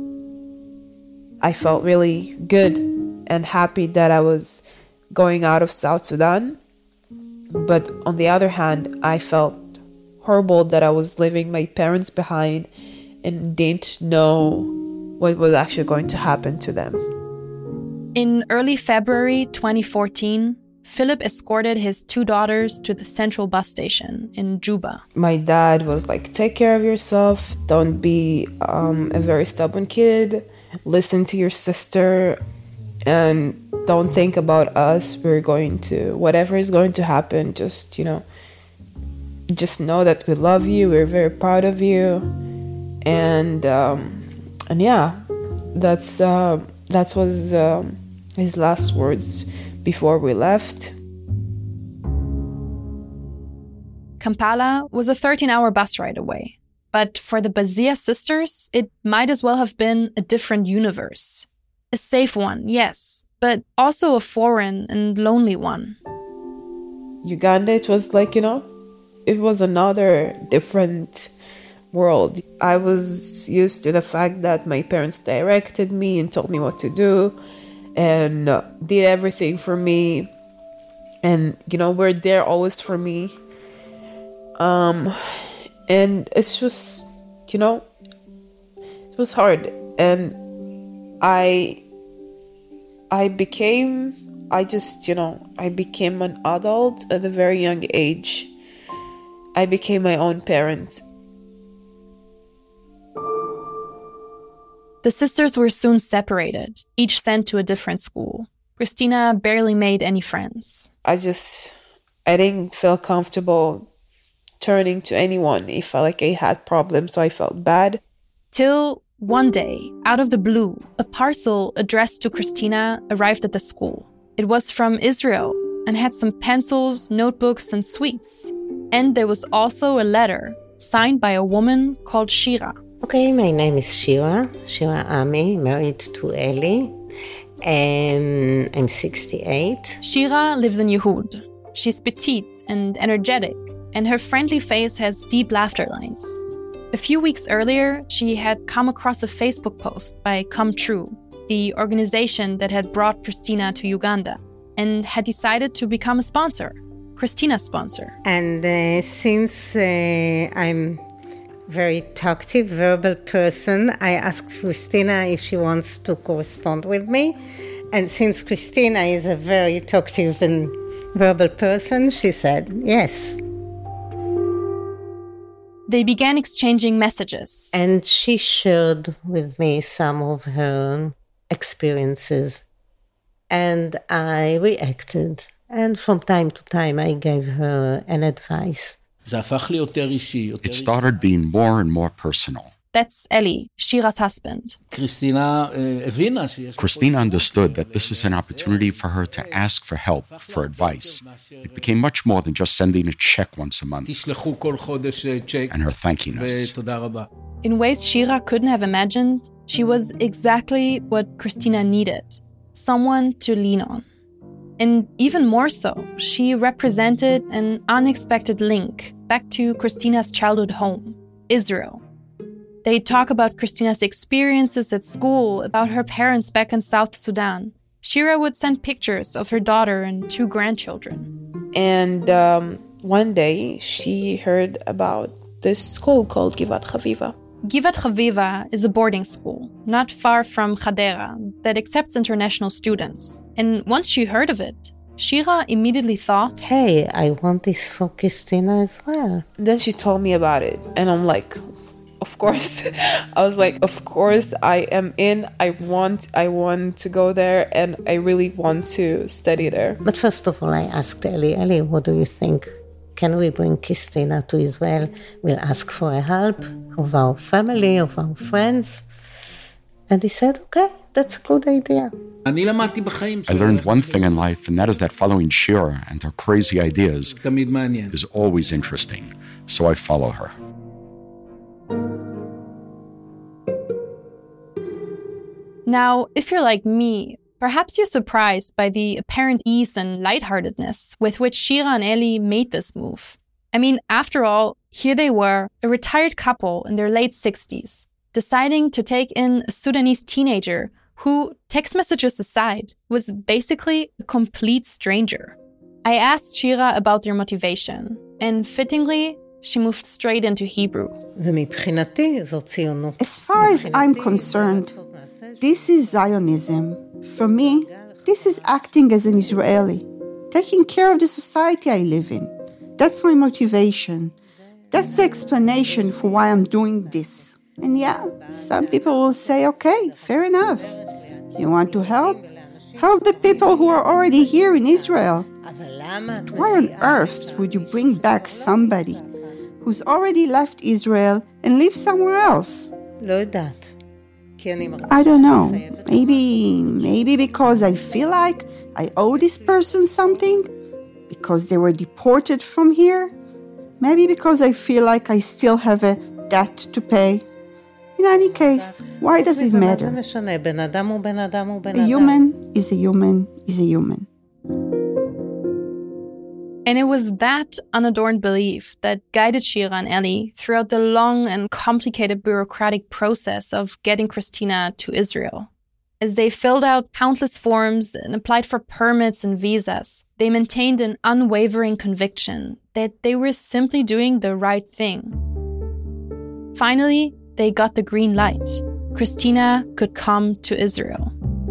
I felt really good and happy that I was going out of South Sudan. But on the other hand, I felt horrible that I was leaving my parents behind and didn't know what was actually going to happen to them. In early February twenty fourteen, Philip escorted his two daughters to the central bus station in Juba. My dad was like, take care of yourself, don't be um, a very stubborn kid, listen to your sister, and don't think about us. We're going to, whatever is going to happen, just, you know, just know that we love you, we're very proud of you. And, um, and yeah, that's, uh, that was um, his last words before we left. Kampala was a thirteen-hour bus ride away. But for the Bazia sisters, it might as well have been a different universe. A safe one, yes, but also a foreign and lonely one. Uganda, it was like, you know, it was another different world. I was used to the fact that my parents directed me and told me what to do and uh, did everything for me. And, you know, were there always for me. Um... And it's just, you know, it was hard. And I, I became, I just, you know, I became an adult at a very young age. I became my own parent. The sisters were soon separated, each sent to a different school. Christina barely made any friends. I just, I didn't feel comfortable turning to anyone if like I had problems, so I felt bad. Till one day, out of the blue, a parcel addressed to Christina arrived at the school. It was from Israel and had some pencils, notebooks, and sweets. And there was also a letter signed by a woman called Shira. Okay, my name is Shira, Shira Ami, married to Eli, and I'm sixty-eight. Shira lives in Yehud. She's petite and energetic, and her friendly face has deep laughter lines. A few weeks earlier, she had come across a Facebook post by Come True, the organization that had brought Christina to Uganda, and had decided to become a sponsor, Christina's sponsor. And uh, since uh, I'm a very talkative, verbal person, I asked Christina if she wants to correspond with me. And since Christina is a very talkative and verbal person, she said yes. They began exchanging messages. And she shared with me some of her experiences. And I reacted. And from time to time, I gave her an advice. It started being more and more personal. That's Eli, Shira's husband. Christina understood that this is an opportunity for her to ask for help, for advice. It became much more than just sending a check once a month and her thanking us. In ways Shira couldn't have imagined, she was exactly what Christina needed, someone to lean on. And even more so, she represented an unexpected link back to Christina's childhood home, Israel. They talk about Christina's experiences at school, about her parents back in South Sudan. Shira would send pictures of her daughter and two grandchildren. And um, one day she heard about this school called Givat Chaviva. Givat Chaviva is a boarding school, not far from Hadera, that accepts international students. And once she heard of it, Shira immediately thought, hey, I want this for Christina as well. Then she told me about it, and I'm like, of course. I was like, of course, I am in. I want, I want to go there, and I really want to study there. But first of all, I asked Eli, Eli, what do you think? Can we bring Christina to Israel? We'll ask for a help of our family, of our friends. And he said, okay, that's a good idea. I learned one thing in life, and that is that following Shira and her crazy ideas is always interesting. So I follow her. Now, if you're like me, perhaps you're surprised by the apparent ease and lightheartedness with which Shira and Eli made this move. I mean, after all, here they were, a retired couple in their late sixties, deciding to take in a Sudanese teenager who, text messages aside, was basically a complete stranger. I asked Shira about their motivation, and fittingly, she moved straight into Hebrew. As far as I'm concerned, this is Zionism. For me, this is acting as an Israeli, taking care of the society I live in. That's my motivation. That's the explanation for why I'm doing this. And yeah, some people will say, okay, fair enough. You want to help? Help the people who are already here in Israel. But why on earth would you bring back somebody who's already left Israel and live somewhere else? I don't know. Maybe, maybe because I feel like I owe this person something? Because they were deported from here? Maybe because I feel like I still have a debt to pay? In any case, why does it matter? A human is a human is a human. And it was that unadorned belief that guided Shira and Eli throughout the long and complicated bureaucratic process of getting Christina to Israel. As they filled out countless forms and applied for permits and visas, they maintained an unwavering conviction that they were simply doing the right thing. Finally, they got the green light. Christina could come to Israel.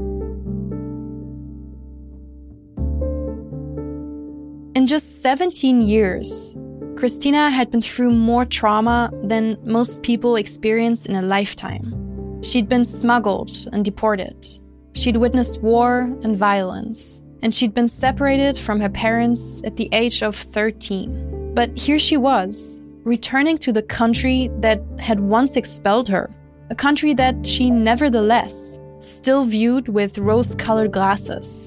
In just seventeen years, Christina had been through more trauma than most people experience in a lifetime. She'd been smuggled and deported. She'd witnessed war and violence. And she'd been separated from her parents at the age of thirteen. But here she was, returning to the country that had once expelled her, a country that she nevertheless still viewed with rose-colored glasses.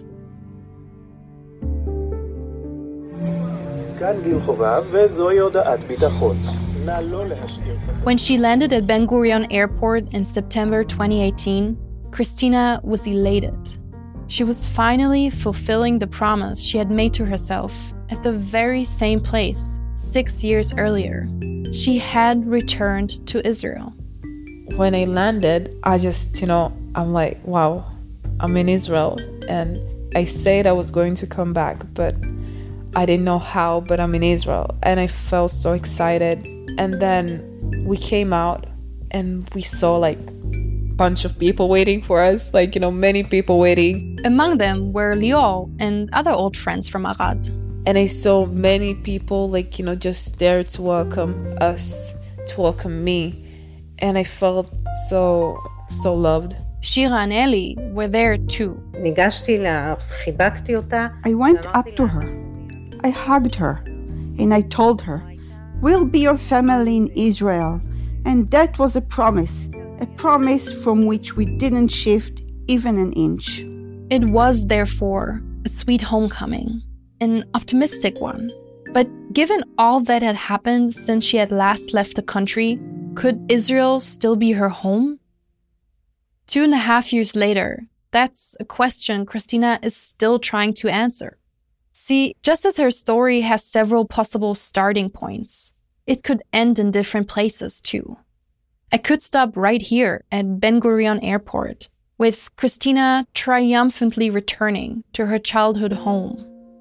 When she landed at Ben Gurion Airport in September twenty eighteen, Christina was elated. She was finally fulfilling the promise she had made to herself at the very same place six years earlier. She had returned to Israel. When I landed, I just, you know, I'm like, wow, I'm in Israel. And I said I was going to come back, but I didn't know how, but I'm in Israel. And I felt so excited. And then we came out and we saw like a bunch of people waiting for us, like, you know, many people waiting. Among them were Lior and other old friends from Arad. And I saw many people, like, you know, just there to welcome us, to welcome me. And I felt so, so loved. Shira and Eli were there too. I went up to her. I hugged her. And I told her, we'll be your family in Israel. And that was a promise. A promise from which we didn't shift even an inch. It was, therefore, a sweet homecoming. An optimistic one. But given all that had happened since she had last left the country, could Israel still be her home? Two and a half years later, that's a question Christina is still trying to answer. See, just as her story has several possible starting points, it could end in different places too. I could stop right here at Ben Gurion Airport, with Christina triumphantly returning to her childhood home.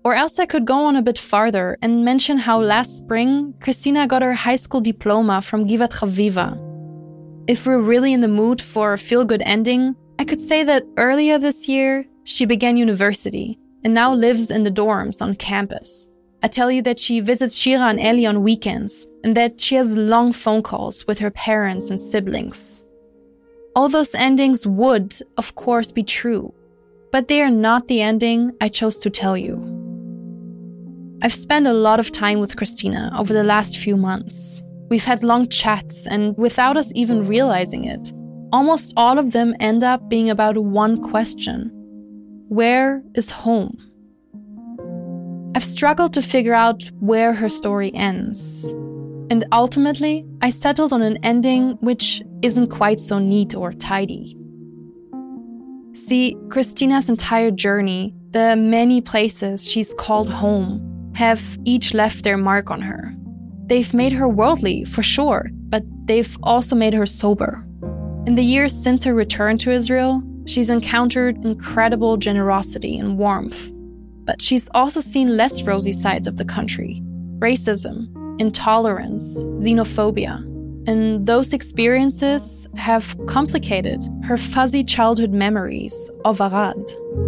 Or else I could go on a bit farther and mention how last spring, Christina got her high school diploma from Givat Chaviva. If we're really in the mood for a feel-good ending, I could say that earlier this year, she began university and now lives in the dorms on campus. I tell you that she visits Shira and Eli on weekends and that she has long phone calls with her parents and siblings. All those endings would, of course, be true, but they are not the ending I chose to tell you. I've spent a lot of time with Christina over the last few months. We've had long chats, and without us even realizing it, almost all of them end up being about one question. Where is home? I've struggled to figure out where her story ends. And ultimately, I settled on an ending which isn't quite so neat or tidy. See, Christina's entire journey, the many places she's called home, have each left their mark on her. They've made her worldly, for sure, but they've also made her sober. In the years since her return to Israel, she's encountered incredible generosity and warmth. But she's also seen less rosy sides of the country: racism, intolerance, xenophobia. And those experiences have complicated her fuzzy childhood memories of Arad.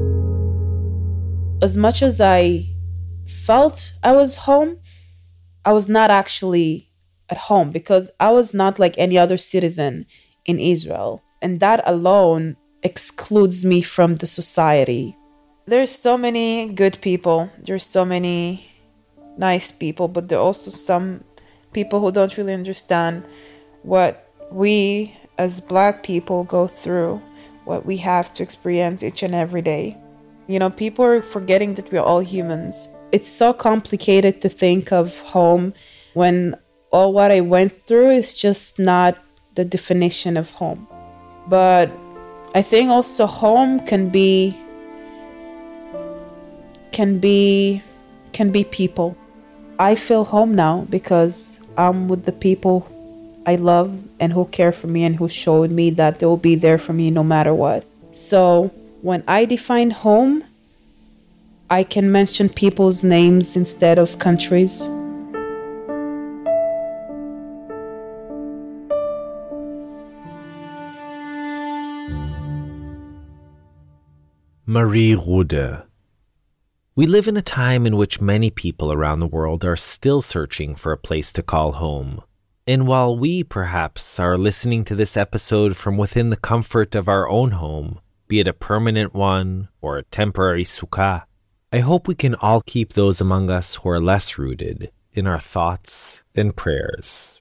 As much as I felt I was home, I was not actually at home because I was not like any other citizen in Israel. And that alone excludes me from the society. There's so many good people. There's so many nice people, but there are also some people who don't really understand what we as Black people go through, what we have to experience each and every day. You know, people are forgetting that we're all humans. It's so complicated to think of home when all what I went through is just not the definition of home. But I think also home can be can be can be people. I feel home now because I'm with the people I love and who care for me and who showed me that they will be there for me no matter what. So when I define home, I can mention people's names instead of countries. Marie Rude. We live in a time in which many people around the world are still searching for a place to call home. And while we, perhaps, are listening to this episode from within the comfort of our own home, be it a permanent one or a temporary sukkah, I hope we can all keep those among us who are less rooted in our thoughts and prayers.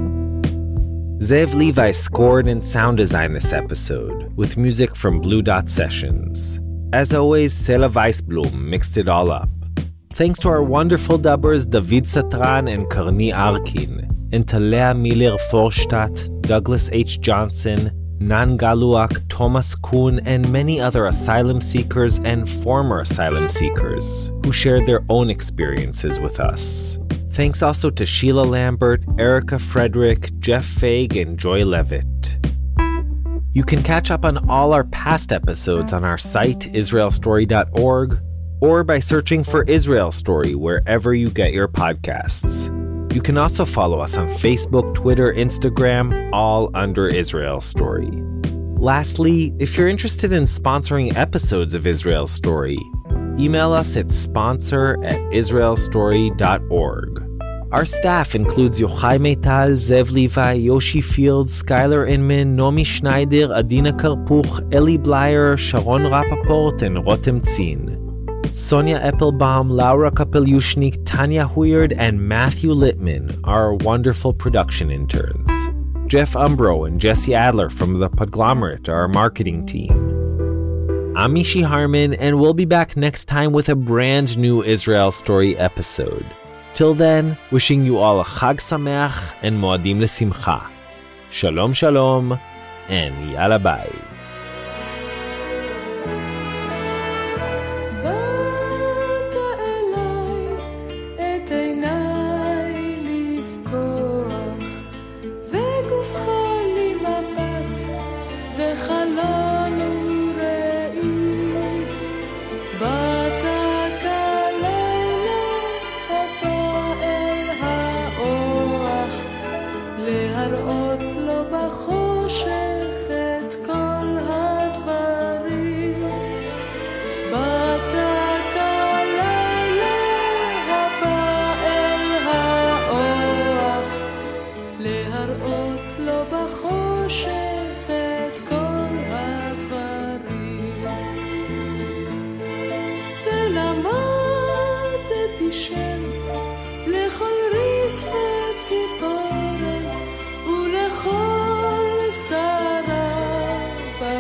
Zev Levi scored and sound designed this episode with music from Blue Dot Sessions. As always, Sela Weisblum mixed it all up. Thanks to our wonderful dubbers David Satran and Karni Arkin, and to Lea Miller-Forstadt, Douglas H. Johnson, Nan Galuak, Thomas Kuhn, and many other asylum seekers and former asylum seekers who shared their own experiences with us. Thanks also to Sheila Lambert, Erica Frederick, Jeff Faig, and Joy Levitt. You can catch up on all our past episodes on our site, israel story dot org, or by searching for Israel Story wherever you get your podcasts. You can also follow us on Facebook, Twitter, Instagram, all under Israel Story. Lastly, if you're interested in sponsoring episodes of Israel Story, email us at sponsor at israel story dot org. Our staff includes Yochai Meital, Zev Levi, Yoshi Fields, Skylar Inman, Nomi Schneider, Adina Karpuch, Eli Blyer, Sharon Rappaport, and Rotem Tzin. Sonia Eppelbaum, Laura Kapelyushnik, Tanya Huyard, and Matthew Littman are our wonderful production interns. Jeff Umbro and Jesse Adler from The Podglomerate are our marketing team. I'm Mishi Harman, and we'll be back next time with a brand new Israel Story episode. Till then, wishing you all a Chag Sameach and Moadim L'Simcha. Shalom Shalom, and Yalla Bye. Bata kala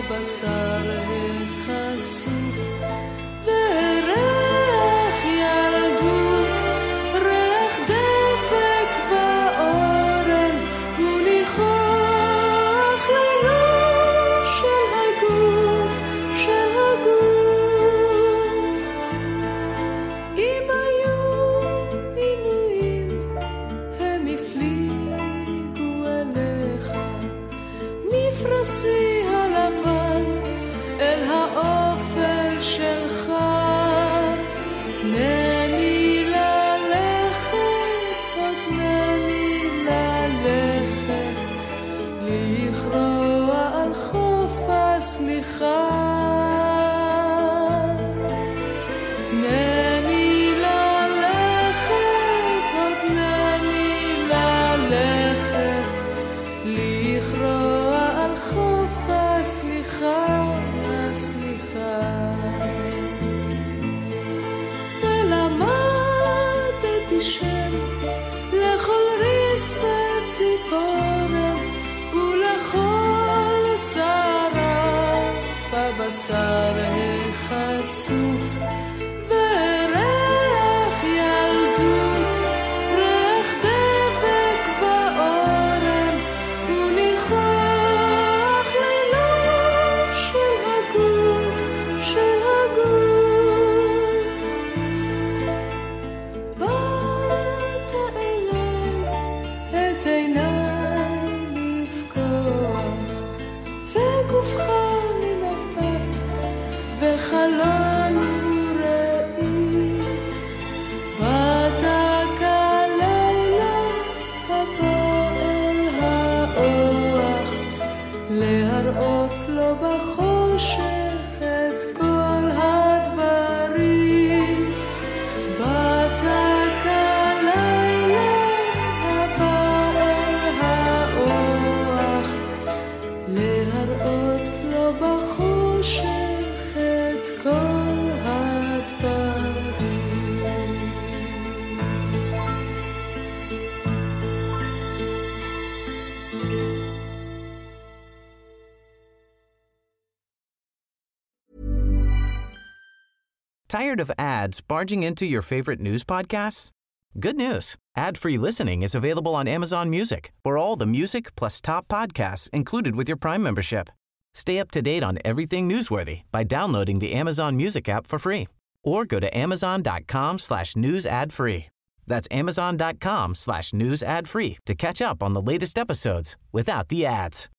בבשר החשוף וריח ילדות, ריח דבק ואורן וניחוח לילה של הגוף, של הגוף. אם היו עינויים הם הפליגו אליך מפרסי הלבן אל האופל שלך. נני ללכת, עוד נני ללכת, לכרוע על חוף הסליחה. נני ללכת, עוד נני ללכת, לכרוע על חוף הסליחה, הסליחה. ולמדתי שם לכל ריס וציפורן ולכל שרה בבשר החשוף וריח ילדות, ריח דבק ואורן וניחוח לילה של הגוף, של הגוף. באת אליי את עיניי לפקוח וגופך ממבט וחלון וראי. באת כלילה הבא אל האוח להראות לו בחושך את כל הדברים. באת כלילה הבא אל האוח להראות לו בחושך את כל הדברים. Tired of ads barging into your favorite news podcasts? Good news. Ad-free listening is available on Amazon Music for all the music plus top podcasts included with your Prime membership. Stay up to date on everything newsworthy by downloading the Amazon Music app for free or go to amazon.com slash news ad free. That's amazon.com slash news ad free to catch up on the latest episodes without the ads.